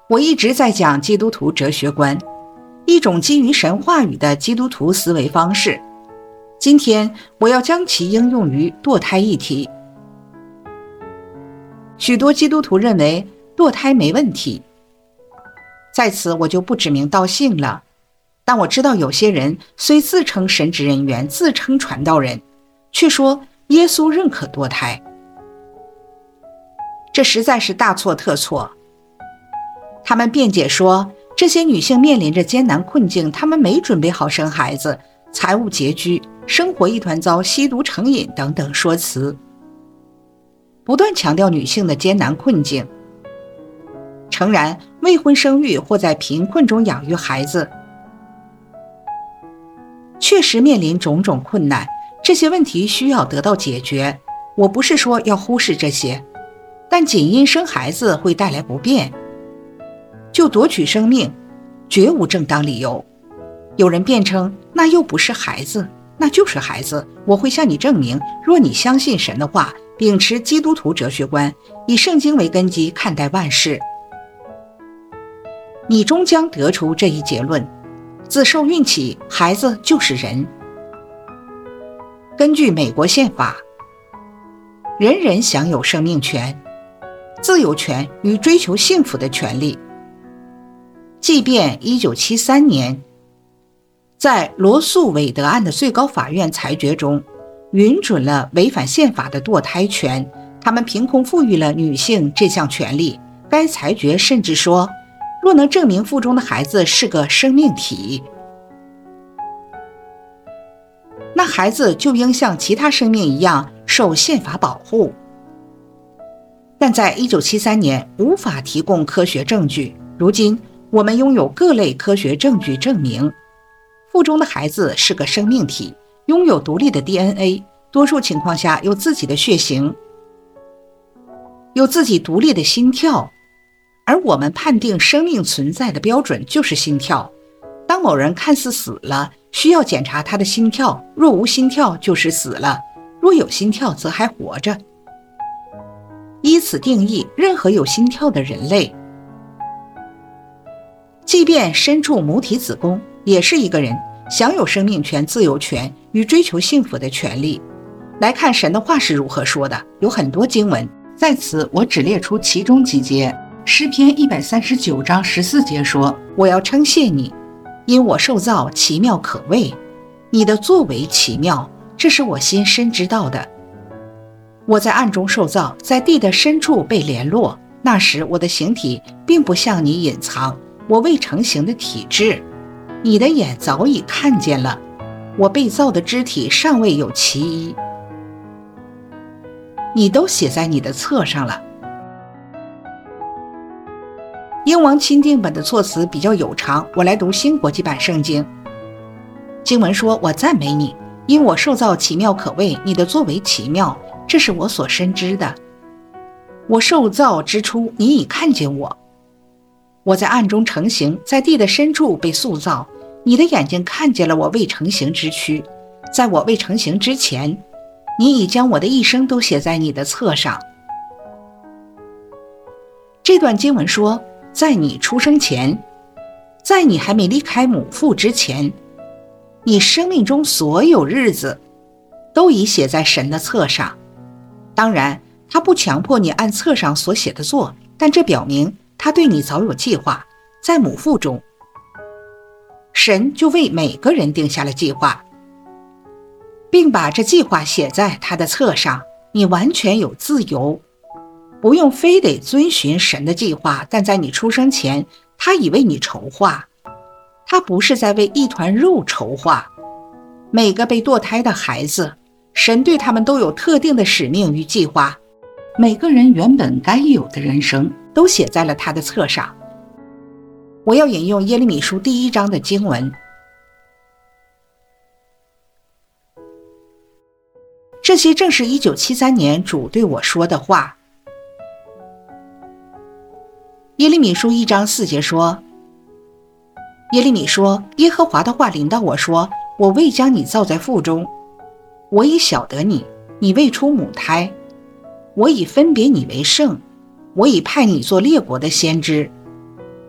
我一直在讲基督徒哲学观，一种基于神话语的基督徒思维方式。今天我要将其应用于堕胎议题。许多基督徒认为堕胎没问题，在此我就不指名道姓了。但我知道有些人虽自称神职人员，自称传道人，却说耶稣认可堕胎，这实在是大错特错。他们辩解说，这些女性面临着艰难困境，她们没准备好生孩子，财务拮据，生活一团糟，吸毒成瘾等等说辞，不断强调女性的艰难困境。诚然，未婚生育或在贫困中养育孩子确实面临种种困难，这些问题需要得到解决。我不是说要忽视这些，但仅因生孩子会带来不便，就夺取生命，绝无正当理由。有人辩称，那又不是孩子，那就是孩子。我会向你证明，若你相信神的话，秉持基督徒哲学观，以圣经为根基看待万事，你终将得出这一结论：自受孕起，孩子就是人。根据美国宪法，人人享有生命权、自由权与追求幸福的权利。即便1973年在罗素韦德案的最高法院裁决中允准了违反宪法的堕胎权，他们凭空赋予了女性这项权利。该裁决甚至说，若能证明腹中的孩子是个生命体，那孩子就应像其他生命一样受宪法保护。但在1973年无法提供科学证据，如今我们拥有各类科学证据证明，腹中的孩子是个生命体，拥有独立的 DNA， 多数情况下有自己的血型，有自己独立的心跳。而我们判定生命存在的标准就是心跳。当某人看似死了，需要检查他的心跳，若无心跳就是死了，若有心跳则还活着。依此定义，任何有心跳的人类，即便身处母体子宫，也是一个人，享有生命权、自由权与追求幸福的权利。来看神的话是如何说的，有很多经文，在此我只列出其中几节。诗篇139章14节说，我要称谢你，因我受造奇妙可畏，你的作为奇妙，这是我心深知道的。我在暗中受造，在地的深处被联络，那时我的形体并不向你隐藏，我未成形的体质，你的眼早已看见了，我被造的肢体尚未有其一，你都写在你的册上了。英王钦定本的措辞比较有长，我来读新国际版圣经。经文说，我赞美你，因我受造奇妙可畏，你的作为奇妙，这是我所深知的。我受造之初，你已看见我，我在暗中成形，在地的深处被塑造，你的眼睛看见了我未成形之躯。在我未成形之前，你已将我的一生都写在你的册上。这段经文说，在你出生前，在你还没离开母腹之前，你生命中所有日子都已写在神的册上。当然，他不强迫你按册上所写的做，但这表明他对你早有计划。在母腹中，神就为每个人定下了计划，并把这计划写在他的册上。你完全有自由，不用非得遵循神的计划，但在你出生前，他已为你筹划。他不是在为一团肉筹划。每个被堕胎的孩子，神对他们都有特定的使命与计划，每个人原本该有的人生都写在了他的册上。我要引用耶利米书第1章的经文，这些正是1973年主对我说的话。耶利米书1章4节说，耶利米说，耶和华的话临到我说，我未将你造在腹中，我已晓得你，你未出母胎，我已分别你为圣，我已派你做列国的先知。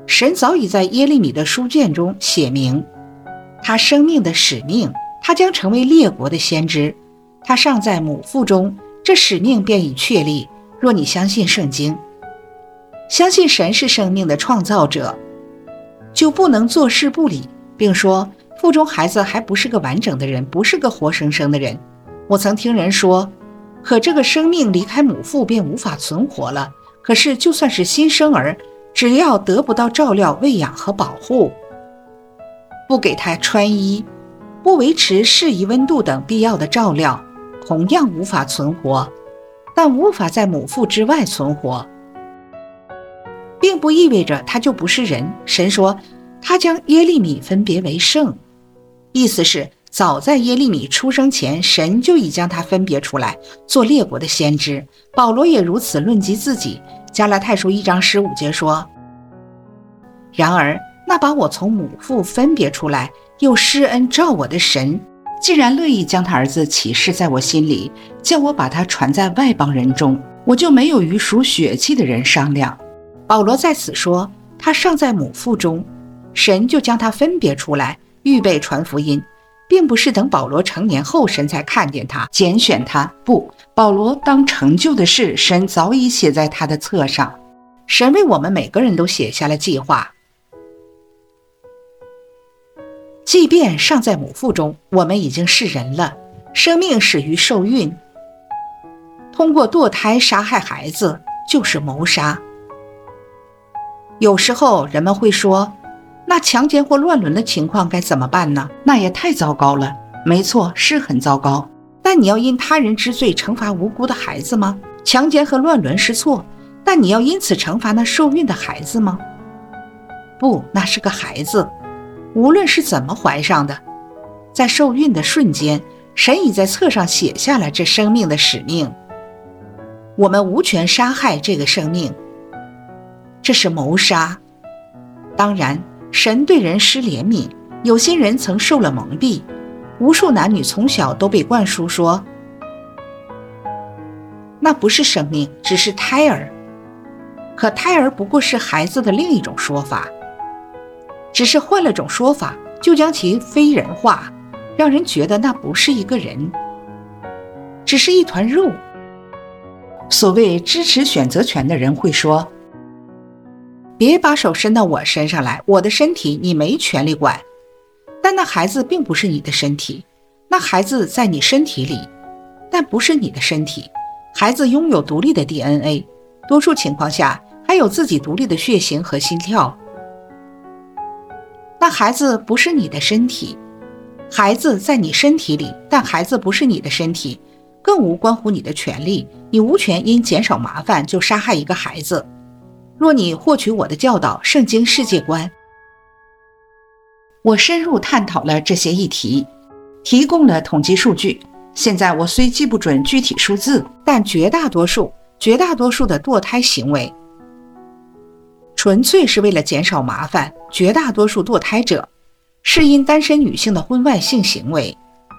神早已在耶利米的书卷中写明他生命的使命，他将成为列国的先知。他尚在母腹中，这使命便已确立。若你相信圣经，相信神是生命的创造者，就不能坐视不理，并说腹中孩子还不是个完整的人，不是个活生生的人。我曾听人说，可这个生命离开母腹便无法存活了。可是就算是新生儿，只要得不到照料、喂养和保护，不给他穿衣，不维持适宜温度等必要的照料，同样无法存活，但无法在母腹之外存活，并不意味着他就不是人。神说他将耶利米分别为圣，意思是早在耶利米出生前，神就已将他分别出来做列国的先知。保罗也如此论及自己，加拉太书1章15节说，然而那把我从母腹分别出来又施恩照我的神，既然乐意将他儿子启示在我心里，叫我把他传在外邦人中，我就没有与属血气的人商量。保罗在此说他尚在母腹中，神就将他分别出来预备传福音，并不是等保罗成年后神才看见他拣选他，不，保罗当成就的事神早已写在他的册上。神为我们每个人都写下了计划，即便尚在母腹中，我们已经是人了。生命始于受孕，通过堕胎杀害孩子就是谋杀。有时候人们会说，那强奸或乱伦的情况该怎么办呢？那也太糟糕了。没错，是很糟糕，但你要因他人之罪惩罚无辜的孩子吗？强奸和乱伦是错，但你要因此惩罚那受孕的孩子吗？不，那是个孩子，无论是怎么怀上的，在受孕的瞬间，神已在册上写下了这生命的使命。我们无权杀害这个生命，这是谋杀。当然，神对人施怜悯，有些人曾受了蒙蔽，无数男女从小都被灌输说，那不是生命，只是胎儿。可胎儿不过是孩子的另一种说法，只是换了种说法，就将其非人化，让人觉得那不是一个人，只是一团肉。所谓支持选择权的人会说，别把手伸到我身上来，我的身体你没权利管。但那孩子并不是你的身体，那孩子在你身体里，但不是你的身体。孩子拥有独立的 DNA， 多数情况下还有自己独立的血型和心跳。那孩子不是你的身体，孩子在你身体里，但孩子不是你的身体，更无关乎你的权利。你无权因减少麻烦就杀害一个孩子。若你获取我的教导、圣经世界观，我深入探讨了这些议题，提供了统计数据。现在我虽记不准具体数字，但绝大多数的堕胎行为纯粹是为了减少麻烦。绝大多数堕胎者是因单身女性的婚外性行为，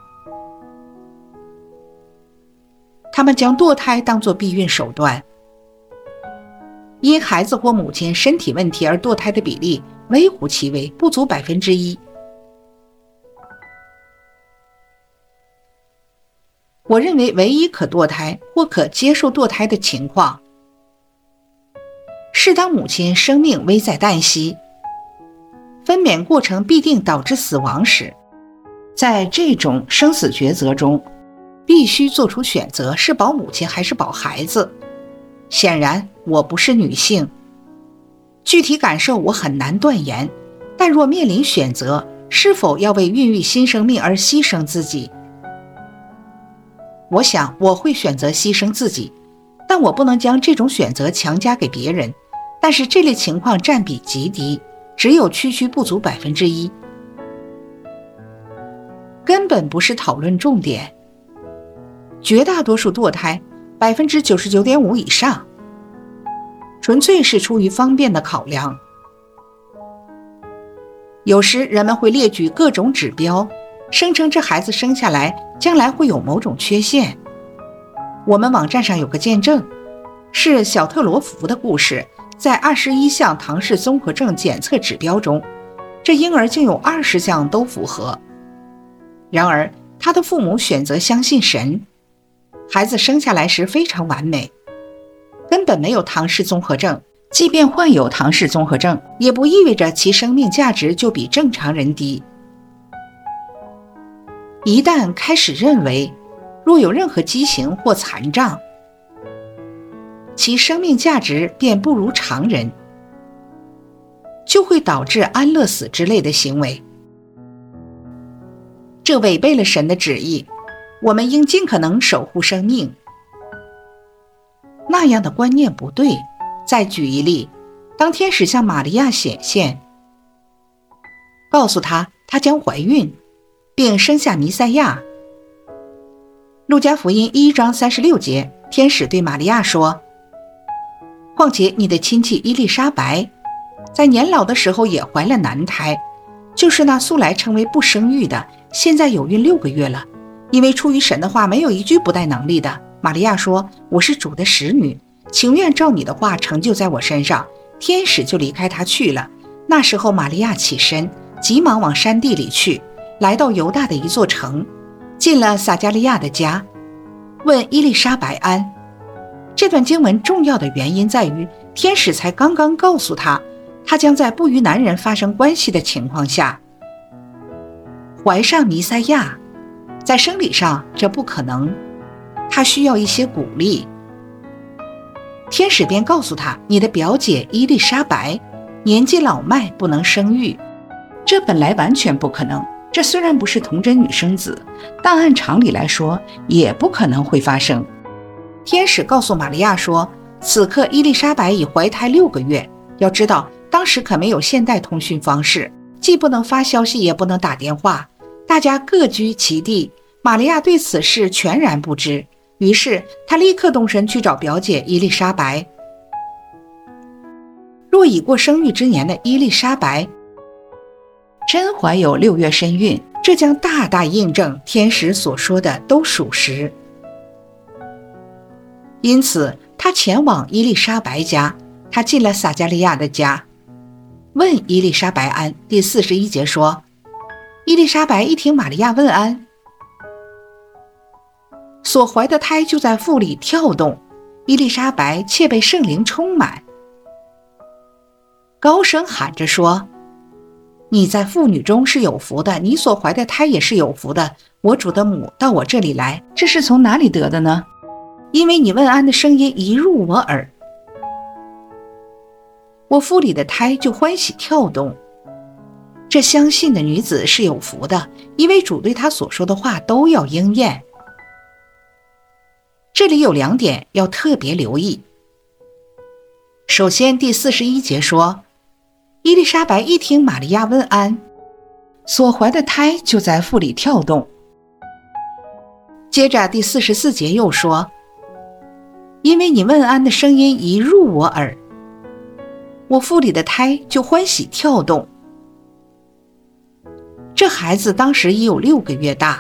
他们将堕胎当作避孕手段。因孩子或母亲身体问题而堕胎的比例微乎其微，不足1%。我认为唯一可堕胎或可接受堕胎的情况，是当母亲生命危在旦夕，分娩过程必定导致死亡时，在这种生死抉择中，必须做出选择，是保母亲还是保孩子。显然我不是女性，具体感受我很难断言，但若面临选择，是否要为孕育新生命而牺牲自己，我想我会选择牺牲自己，但我不能将这种选择强加给别人。但是这类情况占比极低，只有区区不足1%，根本不是讨论重点。绝大多数堕胎99.5%以上，纯粹是出于方便的考量。有时人们会列举各种指标，声称这孩子生下来将来会有某种缺陷。我们网站上有个见证，是小特罗福的故事， 在21项唐氏综合症检测指标中，这婴儿竟有20项都符合。然而他的父母选择相信神，孩子生下来时非常完美，根本没有唐氏综合症。即便患有唐氏综合症，也不意味着其生命价值就比正常人低。一旦开始认为若有任何畸形或残障，其生命价值便不如常人，就会导致安乐死之类的行为。这违背了神的旨意，我们应尽可能守护生命。那样的观念不对。再举一例，当天使向玛利亚显现，告诉她将怀孕，并生下弥赛亚。路加福音1章36节，天使对玛利亚说：况且你的亲戚伊丽莎白，在年老的时候也怀了男胎，就是那素来称为不生育的，现在有孕6个月了。因为出于神的话，没有一句不带能力的。玛利亚说：我是主的使女，情愿照你的话成就在我身上。天使就离开他去了。那时候玛利亚起身，急忙往山地里去，来到犹大的一座城，进了撒加利亚的家，问伊丽莎白安。这段经文重要的原因在于，天使才刚刚告诉他，他将在不与男人发生关系的情况下怀上弥赛亚。在生理上这不可能，他需要一些鼓励。天使便告诉他，你的表姐伊丽莎白年纪老迈，不能生育。这本来完全不可能，这虽然不是童真女生子，但按常理来说也不可能会发生。天使告诉玛利亚说，此刻伊丽莎白已怀胎6个月。要知道当时可没有现代通讯方式，既不能发消息也不能打电话，大家各居其地。玛利亚对此事全然不知，于是她立刻动身去找表姐伊丽莎白。若已过生育之年的伊丽莎白真怀有6月身孕，这将大大印证天使所说的都属实。因此他前往伊丽莎白家，他进了撒加利亚的家，问伊丽莎白安。第41节说，伊丽莎白一听玛利亚问安，所怀的胎就在腹里跳动，伊丽莎白却被圣灵充满，高声喊着说，你在妇女中是有福的，你所怀的胎也是有福的。我主的母到我这里来，这是从哪里得的呢？因为你问安的声音一入我耳，我腹里的胎就欢喜跳动。这相信的女子是有福的，因为主对她所说的话都要应验。这里有2点要特别留意。首先第41节说，伊丽莎白一听玛利亚问安，所怀的胎就在腹里跳动。接着第44节又说，因为你问安的声音一入我耳，我腹里的胎就欢喜跳动。这孩子当时已有6个月大，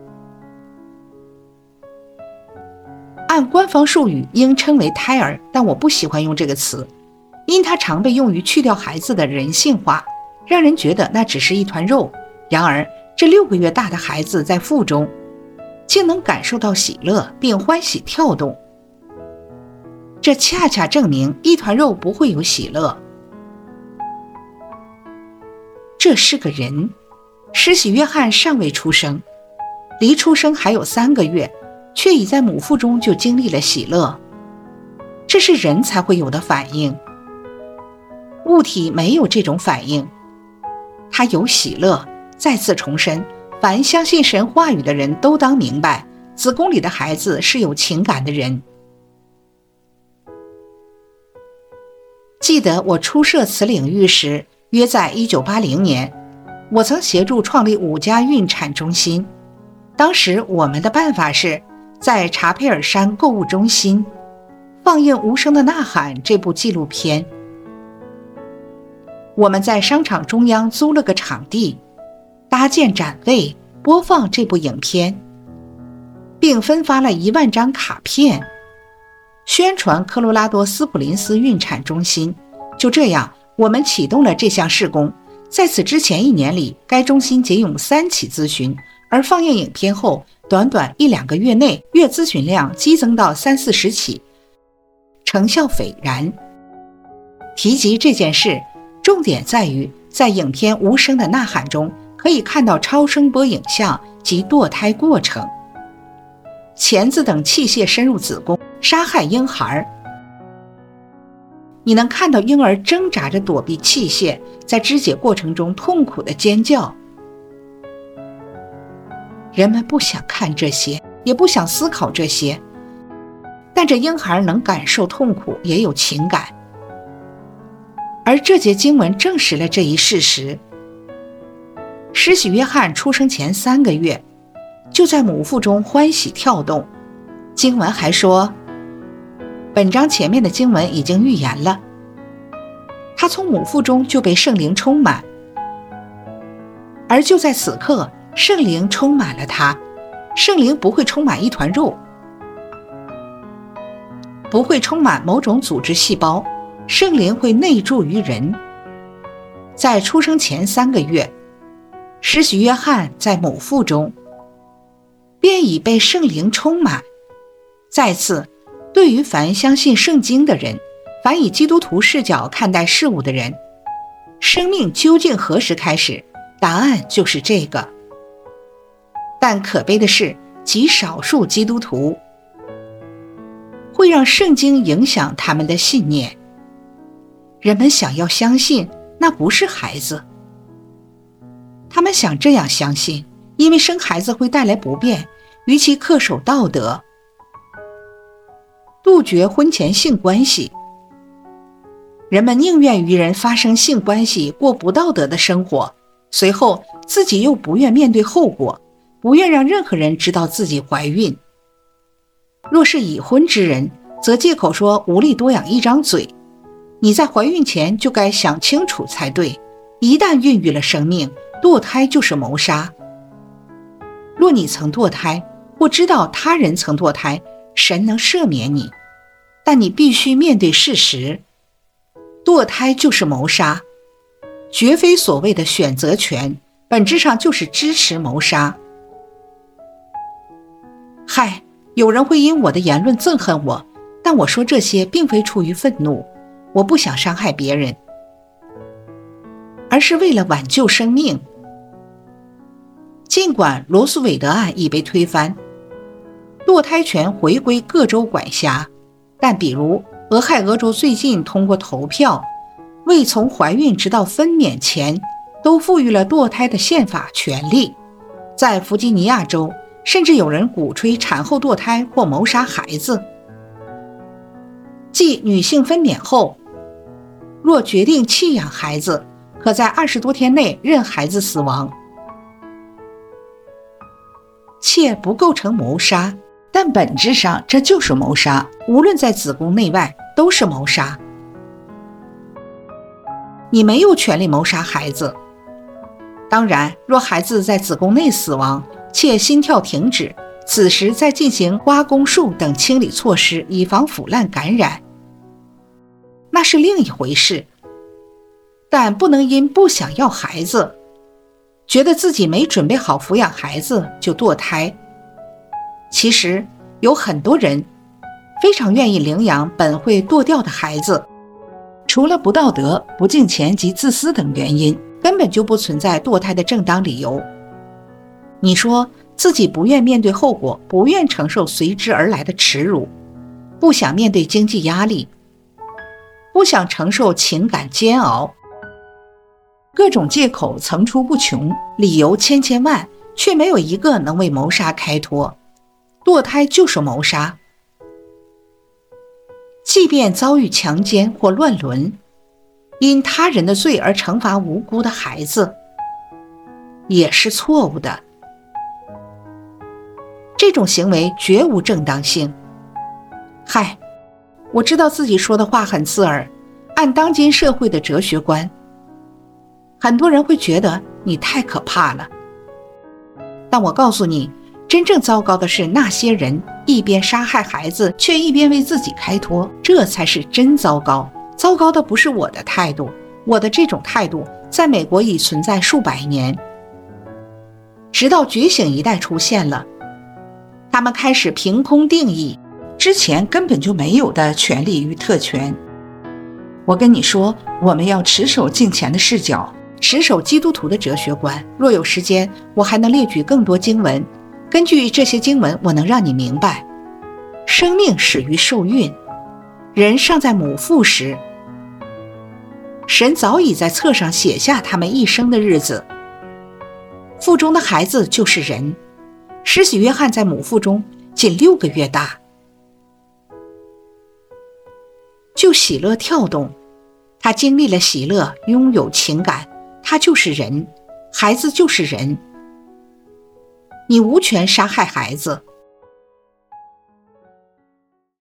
按官方术语应称为胎儿，但我不喜欢用这个词，因它常被用于去掉孩子的人性化，让人觉得那只是一团肉。然而这6个月大的孩子在腹中竟能感受到喜乐并欢喜跳动，这恰恰证明一团肉不会有喜乐。这是个人，施洗约翰尚未出生，离出生还有3个月，却已在母腹中就经历了喜乐，这是人才会有的反应。物体没有这种反应，它有喜乐。再次重申，凡相信神话语的人都当明白，子宫里的孩子是有情感的人。记得我初涉此领域时，约在1980年，我曾协助创立5家孕产中心。当时我们的办法是在查佩尔山购物中心放映《无声的呐喊》这部纪录片。我们在商场中央租了个场地，搭建展位，播放这部影片，并分发了1万张卡片。 宣传科罗拉多斯普林斯孕产中心。就这样，我们启动了这项事工。在此之前1年里，该中心仅有3起咨询，而放映影片后，短短1-2个月内，月咨询量激增到30-40起，成效斐然。提及这件事，重点在于在影片无声的呐喊中，可以看到超声波影像及堕胎过程。钳子等器械深入子宫，杀害婴孩。你能看到婴儿挣扎着躲避器械，在肢解过程中痛苦的尖叫。人们不想看这些，也不想思考这些，但这婴孩能感受痛苦，也有情感。而这节经文证实了这一事实。施洗约翰出生前3个月，就在母腹中欢喜跳动。经文还说，本章前面的经文已经预言了，他从母腹中就被圣灵充满，而就在此刻，圣灵充满了他。圣灵不会充满一团肉，不会充满某种组织细胞，圣灵会内住于人。在出生前3个月，施洗约翰在母腹中便已被圣灵充满。再次，对于凡相信圣经的人，凡以基督徒视角看待事物的人，生命究竟何时开始？答案就是这个。但可悲的是，极少数基督徒会让圣经影响他们的信念。人们想要相信那不是孩子，他们想这样相信，因为生孩子会带来不便，与其恪守道德，杜绝婚前性关系。人们宁愿与人发生性关系，过不道德的生活，随后自己又不愿面对后果，不愿让任何人知道自己怀孕。若是已婚之人，则借口说无力多养一张嘴。你在怀孕前就该想清楚才对，一旦孕育了生命，堕胎就是谋杀。若你曾堕胎，或知道他人曾堕胎，神能赦免你，但你必须面对事实，堕胎就是谋杀，绝非所谓的选择权，本质上就是支持谋杀。嗨，有人会因我的言论憎恨我，但我说这些并非出于愤怒，我不想伤害别人，而是为了挽救生命。尽管罗素韦德案已被推翻，堕胎权回归各州管辖，但比如俄亥俄州最近通过投票，为从怀孕直到分娩前都赋予了堕胎的宪法权利。在弗吉尼亚州，甚至有人鼓吹产后堕胎或谋杀孩子。即女性分娩后，若决定弃养孩子，可在20多天内任孩子死亡，且不构成谋杀，但本质上这就是谋杀，无论在子宫内外都是谋杀。你没有权利谋杀孩子。当然，若孩子在子宫内死亡，且心跳停止，此时再进行刮宫术等清理措施，以防腐烂感染，那是另一回事。但不能因不想要孩子，觉得自己没准备好抚养孩子就堕胎。其实有很多人非常愿意领养本会堕掉的孩子，除了不道德、不敬虔及自私等原因，根本就不存在堕胎的正当理由。你说自己不愿面对后果，不愿承受随之而来的耻辱，不想面对经济压力，不想承受情感煎熬，各种借口层出不穷，理由千千万，却没有一个能为谋杀开脱。堕胎就是谋杀。即便遭遇强奸或乱伦，因他人的罪而惩罚无辜的孩子，也是错误的。这种行为绝无正当性。嗨，我知道自己说的话很刺耳，按当今社会的哲学观，很多人会觉得你太可怕了。但我告诉你， 真正糟糕的是那些人一边杀害孩子，却一边为自己开脱，这才是真糟糕。糟糕的不是我的态度，我的这种态度在美国已存在数百年，直到觉醒一代出现了，他们开始凭空定义之前根本就没有的权利与特权。我跟你说，我们要持守敬虔的视角，持守基督徒的哲学观。若有时间，我还能列举更多经文，根据这些经文，我能让你明白，生命始于受孕，人尚在母腹时，神早已在册上写下他们一生的日子。腹中的孩子就是人，施洗约翰在母腹中仅6个月大，就喜乐跳动，他经历了喜乐，拥有情感，他就是人，孩子就是人。你无权杀害孩子，